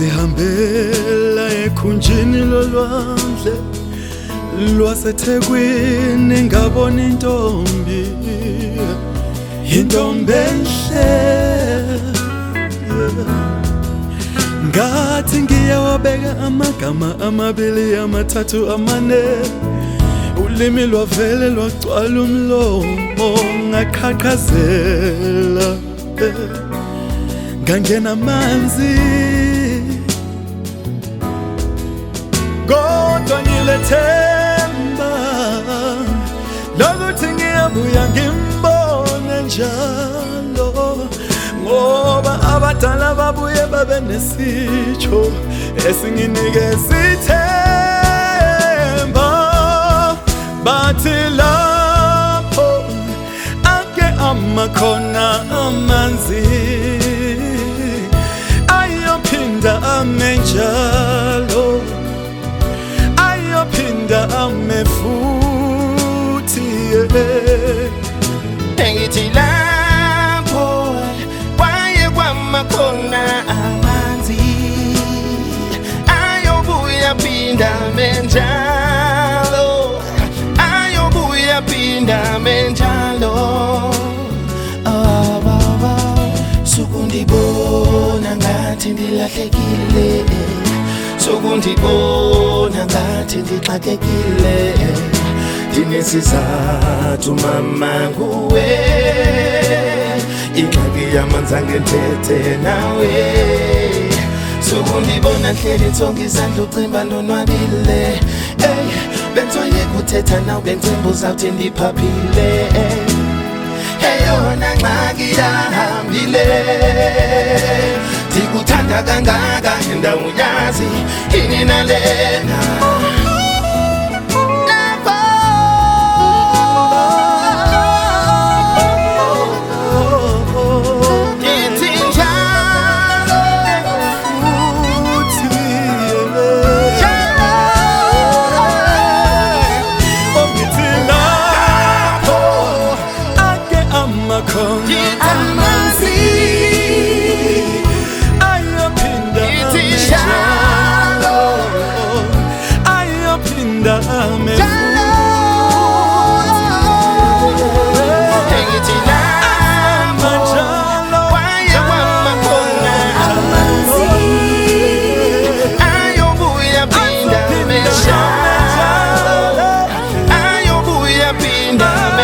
ngazihambela ekhunjini lolwandle lwaseThekwini ngabona intombi enhle ngathi ngiyawabeka amagama amabili amathathu amane ulimi lwavele lwagcwala umlomo ngaqhaqhazela ngangena amanzi kodwa ngilethemba lokuthi ngiyabuya ngimbone njalo ngoba abadala babuye babe nesitsho esinginikeza ithemba bathi lapho ake amakhona amanzi ayophinda amenjalo ayophinda amefuthi engithi lapho kwaye kwamakhona amanzi ayobuya phinda amenjalo ayobuya phinda amenjalo sukundibona ngathi ndilahlekile sukundibona ngathi ndixakekile ndinesizathu mama nguwe ingxaki yamanzi angethethe nawe sukundibona hleli ntsonga izandla ucimba ndonwabile benzoyeka uthetha nawe bencimba uzawuthi ndiphaphile eyona ngxaki yahambile ndikuthanda kangaka indawo uyazi ini nalena amanzi ayophinda amenjalo ayophinda amefuthi engithi lapho kwaye kwamakhona amanzi ayobuya phinda amenjalo ayobuya phinda